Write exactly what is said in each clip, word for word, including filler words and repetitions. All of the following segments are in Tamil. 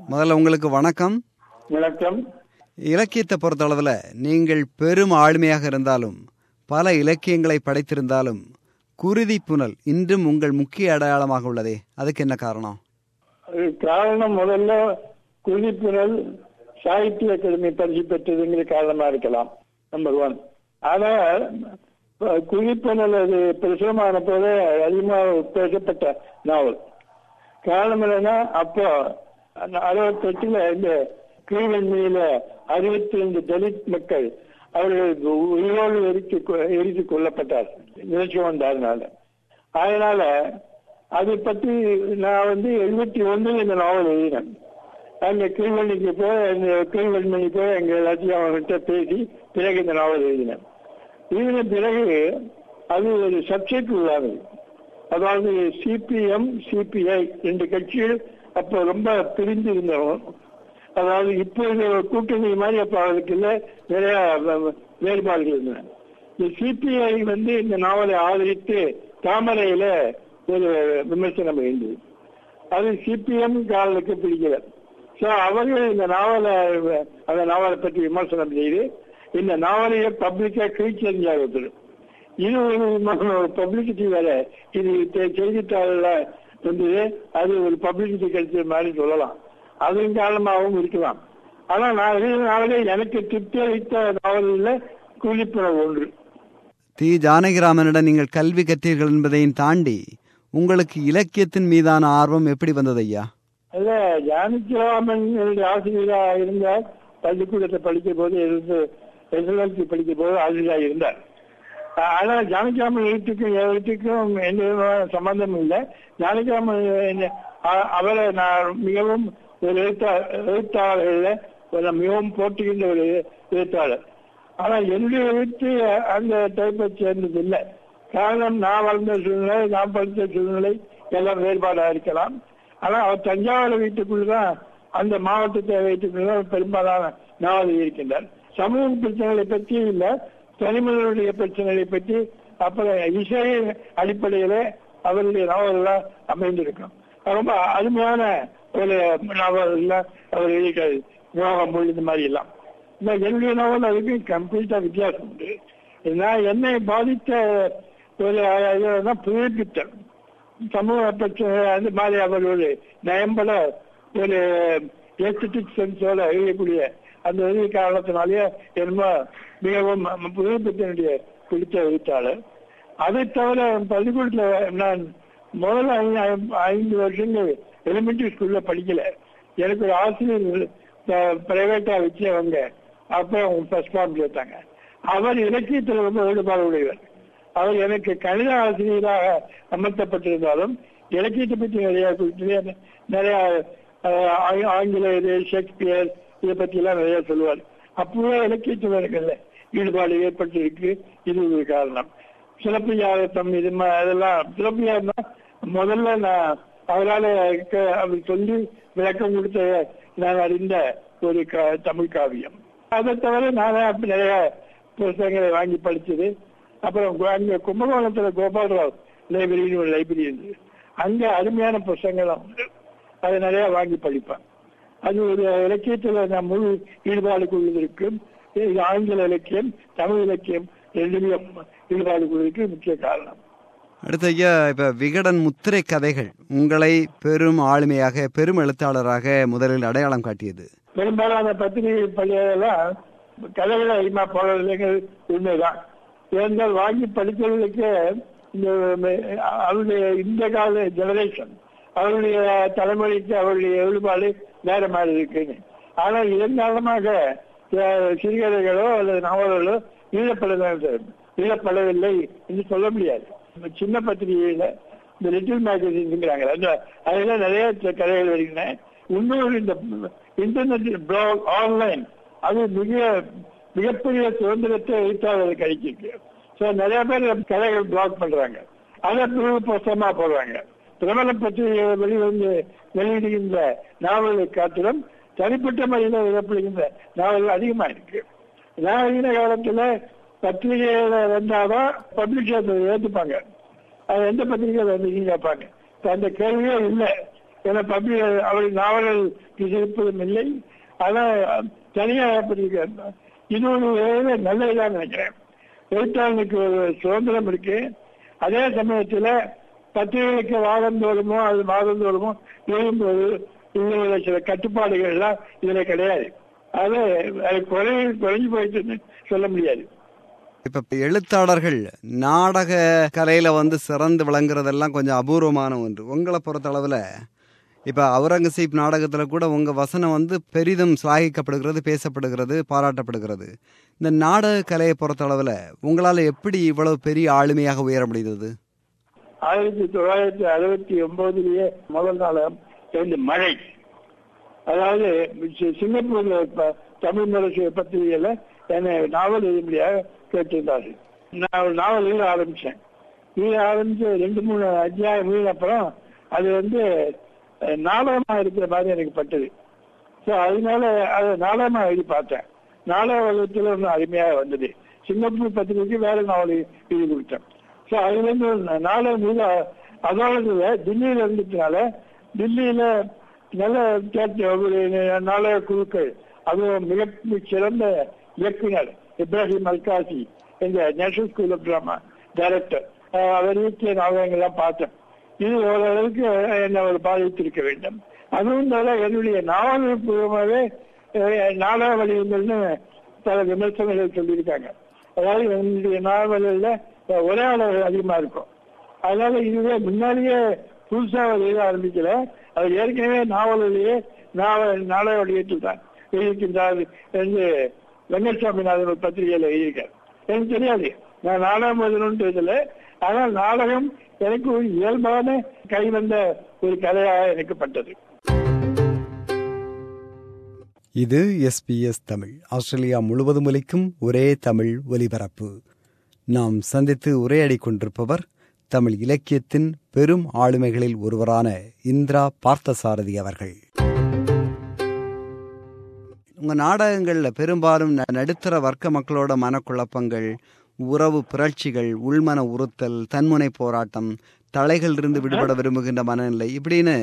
முதல்ல உங்களுக்கு வணக்கம். வணக்கம். இலக்கியத்தை பொறுத்தளவில் நீங்கள் பெரும் ஆளுமையாக இருந்தாலும் பல இலக்கியங்களை படைத்திருந்தாலும் குருதி புனல் இன்றும் உங்கள் முக்கிய அடையாளமாக உள்ளதே, அதுக்கு என்ன காரணம்? காரணம் முதல்ல குருதி புனல் சாகித்ய அகாடமி பரிசு பெற்றதுங்கிற காரணமா இருக்கலாம், நம்பர் ஒன். ஆனா குருதி புனல் அது பிரசுரமான போது அதிகமாக பேசப்பட்ட நாவல். காரணம் என்னன்னா, அப்போ அறுபத்தி எட்டுல இந்த கீழ்வன்மையில அறுபத்தி ரெண்டு தலித் மக்கள் அவர்கள் உயிரோடு எரித்து எரித்து கொல்லப்பட்டார் நிகழ்ச்சி வந்தாருனால. அதனால அதை பற்றி நான் வந்து எழுபத்தி ஒன்றில் இந்த நாவல் எழுதினேன். அங்க கீழ்வன்மைக்கு போய் அந்த கீழ்வன்மைக்கு போய் எங்க எல்லாத்தையும் அவங்ககிட்ட பேசி பிறகு இந்த நாவல் எழுதினேன். எழுதின பிறகு அது ஒரு சப்ஜெக்ட் உள்ளானது. அதாவது சிபிஎம் சிபிஐ ரெண்டு கட்சிகள் அப்போ ரொம்ப பிரிந்து இருந்தவங்க. அதாவது இப்போ கூட்டணி மாதிரி அப்ப அவருக்கு இல்லை, நிறைய வேறுபாடுகள் இருந்தன. இந்த சிபிஐ வந்து இந்த நாவலை ஆதரித்து தாமரையில ஒரு விமர்சனம் இருந்தது. அது சிபிஎம் காரர்களுக்கு பிடிக்கல. ஸோ அவர்கள் இந்த நாவலை அந்த நாவலை பற்றி விமர்சனம் செய்து இந்த நாவலையே பப்ளிக்கா கிழிச்செறிஞ்சாங்க. இது ஒரு பப்ளிசிட்டி வேற. இது செய்தித்தாள வந்தது, அது ஒரு பப்ளிசிட்டி கிடைச்ச மாதிரி சொல்லலாம். அதன் காரணமாகவும் இருக்கலாம். ஆனா நான் எழுதினாலே எனக்கு திருப்தி அளித்த நாவலில் குருதிப்புனல் ஒன்று. தி ஜானகிராமனிடம் நீங்கள் கல்வி கற்றீர்கள் என்பதையும் தாண்டி உங்களுக்கு இலக்கியத்தின் மீதான ஆர்வம் எப்படி வந்தது ஐயா? அல்ல, ஜானகிராமன் ஆசிரியராக இருந்தார். பள்ளிக்கூடத்தை படிக்கும் போது எஸ்எல்எல்சி படிக்கும் போது ஆசிரியராக இருந்தார். ஆனா ஜானகிராமன் எழுத்துக்கும் எழுத்துக்கும் எந்த விதமான சம்பந்தம் இல்லை. ஜானகிராமன் அவரை நான் மிகவும் ஒரு எழுத்தா எழுத்தாளர்கள மிகவும் போட்டுகின்ற ஒரு எழுத்தாளர். ஆனா என்னுடைய எழுத்து அந்த டைப்பை சேர்ந்தது இல்லை. காரணம், நான் வளர்ந்த சூழ்நிலை, நான் படித்த சூழ்நிலை எல்லாம் வேறுபாடாக இருக்கலாம். ஆனா அவர் தஞ்சாவூர் வீட்டுக்குள்ளதான், அந்த மாவட்டத்தை வைத்துக்குள்ளதான் பெரும்பாலான நாவல் இருக்கின்றார். சமூக பிரச்சனைகளை பற்றி இல்லை, தனிமனிதனுடைய பிரச்சனைகளை பற்றி, அப்புறம் இசை அடிப்படையில அவருடைய நாவல்கள் அமைந்திருக்கும். ரொம்ப அருமையான ஒரு நாவல் அவர் எழுதிக்கிறார். யோகம் மொழி இந்த மாதிரி எல்லாம். இந்த என்னுடைய நாவல் அதுக்கு கம்ப்ளீட்டா வித்தியாசம் உண்டு. நான் என்னை பாதித்த ஒரு புதுப்பித்தல் சமூக பிரச்சனை அந்த மாதிரி அவர் ஒரு நயம்பட ஒரு எஸ்தட்டிக் சென்ஸோட எழுதக்கூடிய அந்த எழுதிய காரணத்தினாலேயே என்னமோ மிகவும் புதுப்பித்தனுடைய பிடித்த எழுத்தாளர். அதை தவிர பள்ளிக்கூடத்தில் நான் முதல்ல ஐந்து வருஷங்கள் எலிமெண்டரி ஸ்கூல்ல படிக்கல. எனக்கு ஒரு ஆசிரியர் பிரைவேட்டா வச்சவங்க அப்ப அவங்க ஃபர்ஸ்ட் ஃபார்ம் சேர்த்தாங்க. அவர் இலக்கியத்தில் ரொம்ப ஈடுபாடு உடையவர். அவர் எனக்கு கணித ஆசிரியராக அமர்த்தப்பட்டிருந்தாலும் இலக்கியத்தை பற்றி நிறைய குறித்து நிறைய ஆங்கில இது ஷேக்ஸ்பியர் இதை பற்றி எல்லாம் நிறைய சொல்லுவார். அப்பவே இலக்கியத்தில் எனக்கு இல்லை ஈடுபாடு ஏற்பட்டு இருக்கு. இது ஒரு காரணம். சிலப்பதிகாரம் இது அதெல்லாம் சிலப்பதிகாரம் தான் முதல்ல நான் அவரால் அவர் சொல்லி விளக்கம் கொடுத்த நான் அறிந்த ஒரு தமிழ் காவியம். அதை தவிர நானே அப்படி நிறைய புத்தகங்களை வாங்கி படிச்சது. அப்புறம் அங்க கும்பகோணத்துல கோபாலராவ் லைப்ரரின்னு ஒரு லைப்ரரி இருந்தது. அங்க அருமையான புத்தகங்கள் உண்டு, அதை நிறைய வாங்கி படிப்பேன். அது ஒரு இலக்கியத்துல நான் முழு ஈடுபாடு கொள்வதற்கும் ஆங்கில இலக்கியம் தமிழ் இலக்கியம் ரெண்டுலையும் ஈடுபாடு கொள்வதற்கு முக்கிய காரணம். அடுத்த ஐயா, இப்ப விகடன் முத்திரை கதைகள் உங்களை பெரும் ஆளுமையாக பெரும் எழுத்தாளராக முதலில் அடையாளம் காட்டியது. பெரும்பாலான பத்திரிகை பள்ளியெல்லாம் கதைகளை அதிகமா போடுறதுகள் உண்மைதான். ஏனென்றால் வாங்கி படித்தவர்களுக்கு இந்த அவருடைய இந்த கால ஜெனரேஷன் அவருடைய தலைமுறைக்கு அவருடைய ஈடுபாடு வேற மாதிரி இருக்குன்னு. ஆனா இதன் காரணமாக சிறுகதைகளோ அல்லது நாவல்களோ ஈழப்படதான் ஈழப்படவில்லை என்று சொல்ல முடியாது. சின்ன பத்திரிகையில இந்த லிட்டில் மேகசின்ங்கிறாங்க, அதெல்லாம் நிறைய கதைகள் வருகின்றன. இன்னொரு இந்த இன்டர்நெட் பிளாக் ஆன்லைன் அது மிக மிகப்பெரிய சுதந்திரத்தை எழுத்தாளர்கள் கிடைச்சிருக்கு. ஸோ நிறைய பேர் கதைகள் பிளாக் பண்றாங்க, அதை பிரிவு புத்தகமா போடுறாங்க. பிரபல பத்திரிகை வெளிவந்து வெளியிடுகின்ற நாவல்களை காட்டிலும் தனிப்பட்ட முறையில் எழுதப்படுகின்ற நாவல்கள் அதிகமா இருக்கு. நான் எழுதின காலத்துல பத்திரிகையில வந்தாதான் பப்ளிஷர் ஏற்றுப்பாங்க. அது எந்த பத்திரிகை வந்தீங்கன்னு கேட்பாங்க. அந்த கேள்வியே இல்லை. ஏன்னா பப்ளிக் அவருடைய நாவல்கள் இருப்பதும் இல்லை. ஆனால் தனியாக இது ஒரு நல்ல இதாக நினைக்கிறேன். எழுத்தாளனுக்கு ஒரு சுதந்திரம் இருக்கு. அதே சமயத்தில் பத்திரிகைக்கு வாரந்தோறுமோ அது மாதந்தோறுமோ எழுதும்போது இன்னும் சில கட்டுப்பாடுகள்லாம் இதுல கிடையாது. அது அது குறை குறைஞ்சு போயிட்டுன்னு சொல்ல முடியாது. இப்ப எழுத்தாளர்கள் நாடக கலையில வந்து சிறந்து விளங்குறதெல்லாம் கொஞ்சம் அபூர்வமான ஒன்று. உங்களை பொறுத்த அளவுல இப்ப அவுரங்கசீப் நாடகத்துல கூட உங்க வசனம் வந்து பெரிதும் சிலாகிக்கப்படுகிறது, பேசப்படுகிறது, பாராட்டப்படுகிறது. இந்த நாடக கலையை பொறுத்த அளவுல உங்களால எப்படி இவ்வளவு பெரிய ஆளுமையாக உயர முடிந்தது? ஆயிரத்தி தொள்ளாயிரத்தி அறுபத்தி ஒன்பதுலயே முதல் நாளம் இரண்டு மழை, அதாவது சிங்கப்பூர்ல தமிழ் முரசு பத்திரிகையில என்னை நாவல் எழுதும்படியாக கேட்டிருந்தார்கள். நான் ஒரு நாவல் எழுத ஆரம்பிச்சேன். எழுத ஆரம்பிச்சு ரெண்டு மூணு அத்தியாயம் எழுதின அப்புறம் அது வந்து நாடகமா இருக்கிற மாதிரி எனக்கு பட்டது. ஸோ அதனால அதை நாடகமா எழுதி பார்த்தேன். நாடக வகுத்துல ஒன்றும் அருமையாக வந்தது. சிங்கப்பூர் பத்திரிகைக்கு வேற நாவல் எழுதி கொடுத்தேன். ஸோ அதுல இருந்து நாடகம் மீது அதோட தில்லியில இருந்ததுனால தில்லியில நல்ல ஒரு நாடக குழுக்கள், அதுவும் மிக சிறந்த இயக்குனர் இப்ராஹிம் அல்காசி என்ற national school of drama director, அவர் இயக்கிய நாடகங்கள்லாம் பார்த்தேன். இது ஓரளவுக்கு என்னை ஒரு பாதித்திருக்க வேண்டும். அதுவும் தவிர என்னுடைய நாவல் பூர்வமாகவே நாடக வடிவங்கள்னு பல விமர்சனங்கள் சொல்லியிருக்காங்க. அதாவது என்னுடைய நாவல்ல ஒரே அளவு அதிகமா இருக்கும். அதனால இதுவே முன்னாடியே புதுசாக எழுத ஆரம்பிக்கல, அது ஏற்கனவே நாவலிலேயே நாவல் நாடக வடிவத்தில் தான் எழுதியிருக்கின்றார் என்று வெங்கட்சாமிநாதன் ஒரு பத்திரிகையில் எழுதியிருக்கார். எனக்கு தெரியாது, நான் நாடகம் எழுதணும்னு இதில். ஆனால் நாடகம் எனக்கு ஒரு இயல்பான கைவந்த ஒரு கலையாக எனக்கு பட்டது. இது S B S Tamil, Australia முழுவதும் ஒலிக்கும் ஒரே தமிழ் ஒலிபரப்பு. நாம் சந்தித்து உரையாடி கொண்டிருப்பவர் தமிழ் இலக்கியத்தின் பெரும் ஆளுமைகளில் ஒருவரான இந்திரா பார்த்தசாரதி அவர்கள். உங்க நாடகங்கள்ல பெரும்பாலும் நடுத்தர வர்க்க மக்களோட மனக்குழப்பங்கள், உறவு புரட்சிகள், உள்மன உறுத்தல், தன்முனை போராட்டம், தலைகள் இருந்து விடுபட விரும்புகின்ற மனநிலை, இப்படின்னு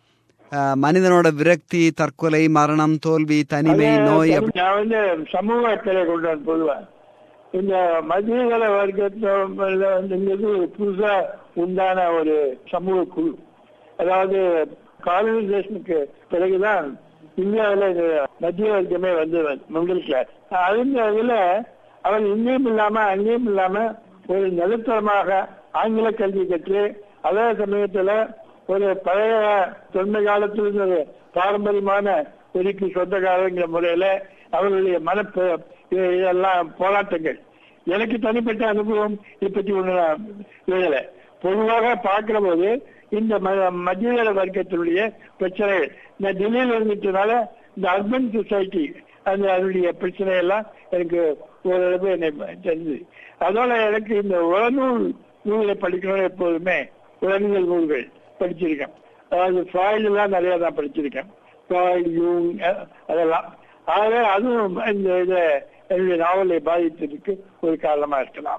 மனிதனோட விரக்தி, தற்கொலை, மரணம், தோல்வி, தனிமை, நோய், நான் வந்து சமூக அக்கறை கொண்டு பொதுவாக இந்த மத்தியதர வர்க்கத்துல வந்து புதுசா உண்டான ஒரு சமூக குழு. அதாவது காலனைசேஷனுக்கு பிறகுதான் இந்தியாவில் இந்த மத்திய வர்க்கமே வந்து மிடில் கிளாஸ். அந்த இதுல அவன் இங்கேயும் இல்லாம அங்கேயும் இல்லாம ஒரு நடுத்தரமாக ஆங்கில கல்வி கற்று அதே சமயத்துல ஒரு பழைய தொன்மை காலத்தில் ஒரு பாரம்பரியமான ஒதுக்கி சொந்தக்காரங்கிற முறையில அவர்களுடைய மனப்பு இதெல்லாம் போராட்டங்கள். எனக்கு தனிப்பட்ட அனுபவம் இப்பத்தி ஒண்ணு எழுதல. பொதுவாக பார்க்கிற போது இந்த மத்திய வர்க்கத்தினுடைய பிரச்சனைகள், இந்த டெல்லியில் இருந்துட்டனால இந்த அர்பன் சொசைட்டி அந்த அதனுடைய பிரச்சனை எல்லாம் எனக்கு ஓரளவு என்னை தெரிஞ்சது. அதோட எனக்கு இந்த உளநூல் நூல்களை படிக்கணும். எப்போதுமே உளவியல் நூல்கள் படிச்சிருக்கேன். அதாவது ஃப்ராய்டு எல்லாம் நிறைய தான் படிச்சிருக்கேன். ஃப்ராய்டு, யூங், அதெல்லாம். ஆகவே அதுவும் இந்த இதை என்னுடைய நாவலை பாதித்ததுக்கு ஒரு காரணமா இருக்கலாம்.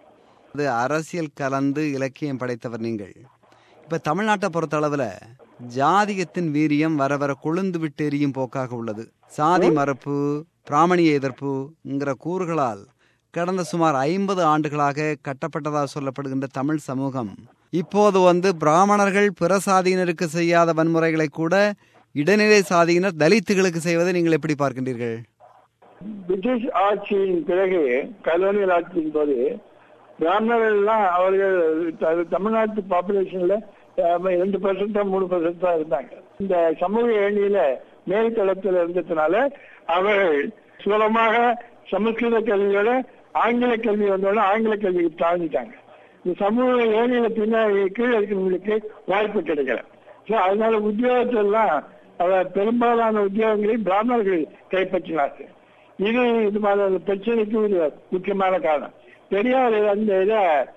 அது அரசியல் கலந்து இலக்கியம் படைத்தவர் நீங்கள். இப்ப தமிழ்நாட்டை பொறுத்த அளவுல ஜாதியத்தின் வீரியம் வர வர கொழுந்து விட்டு எரியும் போக்காக உள்ளது. சாதி மறுப்பு, பிராமணிய எதிர்ப்புங்கிற கூறுகளால் கடந்த சுமார் ஐம்பது ஆண்டுகளாக கட்டப்பட்டதாக சொல்லப்படுகின்ற தமிழ் சமூகம் இப்போது வந்து பிராமணர்கள் பிற சாதியினருக்கு செய்யாத வன்முறைகளை கூட இடைநிலை சாதியினர் தலித்துகளுக்கு செய்வதை நீங்கள் எப்படி பார்க்கின்றீர்கள்? பிரிட்டிஷ் ஆட்சியின் பிறகு, கலோனியல் ஆட்சியின் போது பிராமணர்கள் எல்லாம் அவர்கள் தமிழ்நாட்டு பாப்புலேஷன்ல ரெண்டு பர்சன்டா மூணு பர்சன்ட் தான் இருந்தாங்க. இந்த சமூக ஏணியில மேல்தளத்தில் இருந்ததுனால அவர்கள் சுலபமாக சமஸ்கிருத கல்வியோட ஆங்கில கல்வி வந்தோட ஆங்கில கல்விக்கு தாழ்ந்துட்டாங்க. இந்த சமூக ஏணியில பின்னாடி கீழே இருக்கிறவங்களுக்கு வாய்ப்பு கிடைக்கல. ஸோ அதனால உத்தியோகத்தெல்லாம் அவர் பெரும்பாலான உத்தியோகங்களை பிராமணர்கள் கைப்பற்றினார்கள். இது இது மாதிரி பிரச்சனைக்கு ஒரு முக்கியமான காரணம். பெரியார் அந்த இதை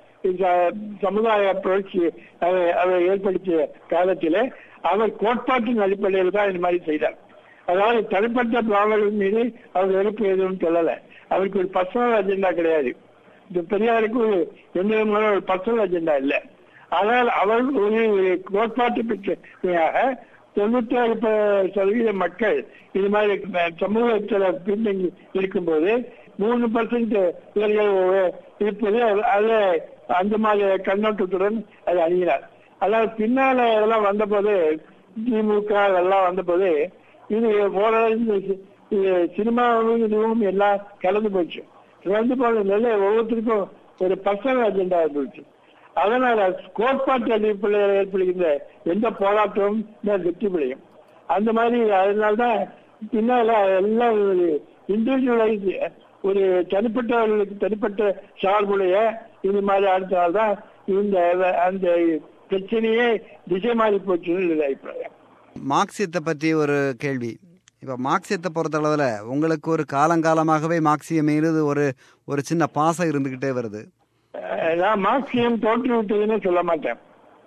சமுதாய புரட்சி அதை ஏற்படுத்திய காலத்திலே அவர் கோட்பாட்டின் அடிப்படையில் தான் இந்த மாதிரி செய்தார். அதாவது தனிப்பட்ட பிராமணர்கள் மீது அவர் வெறுப்பு எதுவும் சொல்லல. அவருக்கு ஒரு பர்சனல் அஜெண்டா கிடையாது. இந்த பெரியாருக்கு ஒரு எந்த விதமான ஒரு பர்சனல் அஜெண்டா இல்லை. ஆனால் அவர் ஒரு கோட்பாட்டு பிரச்சனையாக தொண்ணூத்தி ஏழு சதவீத மக்கள் இது மாதிரி சமூகத்துல பின்தங்கி இருக்கும்போது மூணு பர்சன்ட் இவர்கள் இருப்பது அது அந்த மாதிரி கண்ணோட்டத்துடன் அது அணுகினார். அதாவது பின்னால இதெல்லாம் வந்தபோது திமுக இதெல்லாம் வந்தபோது இது ஓரளவு சினிமாவும் இதுவும் எல்லாம் கலந்து போச்சு. கலந்து போன நிலை ஒவ்வொருத்தருக்கும் ஒரு பர்சனல் அஜெண்டா போச்சு. அதனால கோட்பாட்டு அடிப்படையில் ஏற்படுகின்ற எந்த போராட்டமும் வெற்றி பெறையும். அந்த மாதிரி அதனால்தான் பின்னால எல்லாம் இண்டிவிஜுவலைஸ் ஒரு தனிப்பட்டவர்களுக்கு தனிப்பட்ட சார்புடைய இது மாதிரி அடுத்தால்தான் இந்த அந்த பிரச்சனையே திசை மாறி போச்சுன்னு அபிப்பிராயம். மார்க்சியத்தை பற்றி ஒரு கேள்வி. இப்போ மார்க்சியத்தை பொறுத்தளவில் உங்களுக்கு ஒரு காலங்காலமாகவே மார்க்சியம் மீது ஒரு ஒரு சின்ன பாசம் இருந்துகிட்டே வருது. நான் மார்க்சியம் தோற்றுவிட்டதுன்னு சொல்ல மாட்டேன்.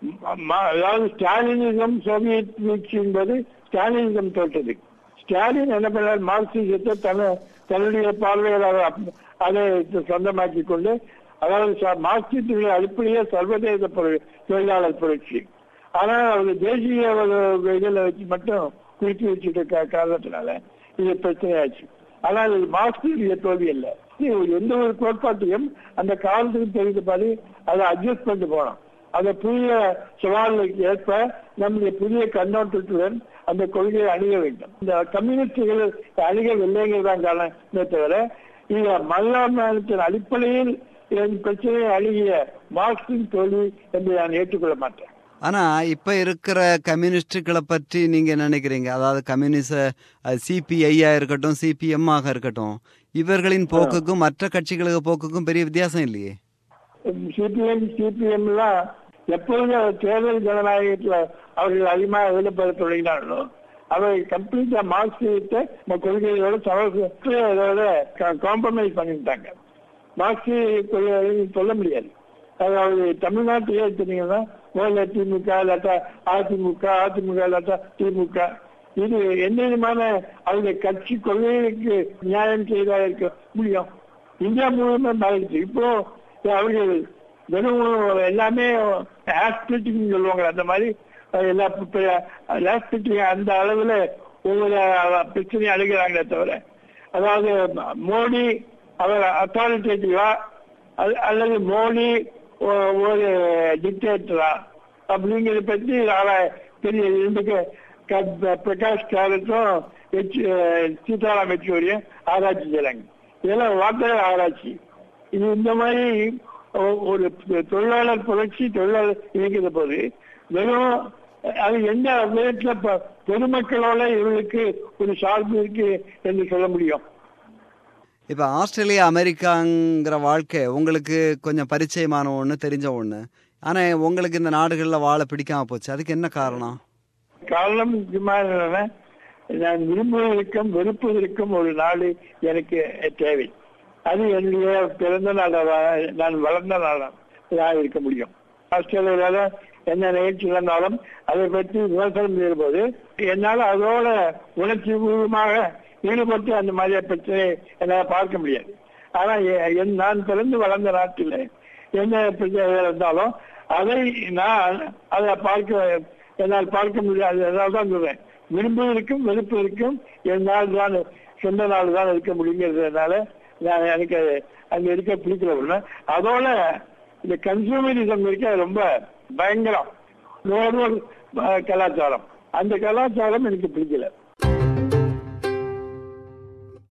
அதாவது ஸ்டாலினிசம் சோவியத் வீழ்ச்சி என்பது ஸ்டாலினிசம் தோற்றது. ஸ்டாலின் என்ன பண்ணார், மார்க்சியத்தை தன தன்னுடைய பார்வையாளர் அதை சொந்தமாக்கி கொண்டு, அதாவது மார்க்சியத்தினுடைய அடிப்படையே சர்வதேச தொழிலாளர் புரட்சி. ஆனால் அவர் தேசிய இதில் வச்சு மட்டும் குறித்து வச்சுட்டு காரணத்தினால இது பிரச்சனையாச்சு. ஆனால் இது மார்க்சிய தோல்வி இல்லை. எந்த ஒரு கோட்பாட்டையும் அந்த காலத்துக்கு தெரிந்த பாதி அதை அட்ஜஸ்ட் பண்ணிட்டு போனோம். அந்த புதிய சவால்களுக்கு ஏற்ப நம்முடைய புதிய கண்ணோட்டத்துடன் அந்த கொள்கையை அணுக வேண்டும். இந்த கம்யூனிஸ்டுகள் அணுகவில்லைங்கிறதான் காரணமே தவிர இந்த மல்லாமானத்தின் அடிப்படையில் பிரச்சனையை அணுகிய மார்க்சின் தோல்வி என்று நான் ஏற்றுக்கொள்ள மாட்டேன். ஆனா இப்ப இருக்கிற கம்யூனிஸ்டுகளை பற்றி நீங்க நினைக்கிறீங்க? அதாவது கம்யூனிஸ்ட சிபிஐயா இருக்கட்டும், சிபிஎம் ஆக இருக்கட்டும், இவர்களின் போக்குக்கும் மற்ற கட்சிகளுக்கு போக்குக்கும் பெரிய வித்தியாசம் இல்லையே. சிபிஎம் சிபிஎம் எல்லாம் எப்பொழுது தேர்தல் ஜனநாயகத்துல அவர்கள் அதிகமாக வெளிப்படுத்த தொடங்கினார்களோ அவை கம்ப்ளீட்டா மார்க்சியத்தை கொள்கைகளோட சமூகத்தோட காம்ப்ரமைஸ் பண்ணிட்டாங்க. மார்க்சிய கொள்கை சொல்ல முடியாது. அதாவது தமிழ்நாட்டிலே எடுத்தீங்கன்னா முதல்ல திமுக இல்லாட்டா அதிமுக, அதிமுக இல்லாட்டா திமுக, இது எந்த விதமான அவருடைய கட்சி கொள்கைகளுக்கு நியாயம் செய்தா இருக்க முடியும்? இந்தியா முழுவதுமே மாறிடுச்சு. இப்போ அவர்கள் வெறும் எல்லாமே ஆஸ்பிரிட்டிங் சொல்லுவாங்க, அந்த மாதிரி எல்லா ஆஸ்பிரிட்டிங் அந்த அளவுல ஒவ்வொரு பிரச்சனையும் அணுகிறாங்களே தவிர, அதாவது மோடி அவர் அத்தாரிட்டேட்டிவா அல்லது மோடி ஒரு டிக்டேட்டரா அப்படிங்கிறத பற்றி பெரிய ரெண்டுக்கு பிரகாஷ் காரத்தும் சீதாராம் யெச்சூரியும் ஆராய்ச்சி செய்யறாங்க. இதெல்லாம் வார்த்தை ஆராய்ச்சி. இது இந்த மாதிரி ஒரு தொழிலாளர் புரட்சி தொழிலாளர் இயக்கிற போது வெறும் அது எந்த விதத்துல பொதுமக்களோட இவர்களுக்கு ஒரு சார்பு இருக்கு என்று சொல்ல முடியும். இப்போ ஆஸ்திரேலியா அமெரிக்காங்கிற வாழ்க்கை உங்களுக்கு கொஞ்சம் பரிச்சயமான ஒன்று, தெரிஞ்ச ஒன்று. ஆனால் உங்களுக்கு இந்த நாடுகளில் வாழ பிடிக்காம போச்சு. அதுக்கு என்ன காரணம்? காரணம் நான் விரும்புவதற்கும் வெறுப்பதற்கும் ஒரு நாடு எனக்கு தேவை. அது என்னுடைய பிறந்த நாடாக நான் வளர்ந்த நாடாக இருக்க முடியும். ஆஸ்திரேலியால என்ன நிகழ்ச்சி நடந்தாலும் அதை பற்றி விமர்சனம் செய்யும்போது என்னால் அதோட உணர்ச்சி பூர்வமாக ஈடுபட்டு அந்த மாதிரியான பிரச்சனையை என்னால் பார்க்க முடியாது. ஆனா நான் பிறந்து வளர்ந்த நாட்டில் என்ன பிரச்சனை இருந்தாலும் அதை நான் அதை பார்க்க என்னால் பார்க்க முடியாது. அதனால தான் சொல்றேன், விரும்புவதற்கும் வெறுப்பதற்கும் என் நாள் தான் சொந்த நாள் தான் இருக்க முடியுங்கிறதுனால நான் எனக்கு அங்க இருக்க பிடிக்கல. அதோட இந்த கன்சூமரிசம் இருக்க ரொம்ப பயங்கரம் கலாச்சாரம், அந்த கலாச்சாரம் எனக்கு பிடிக்கல.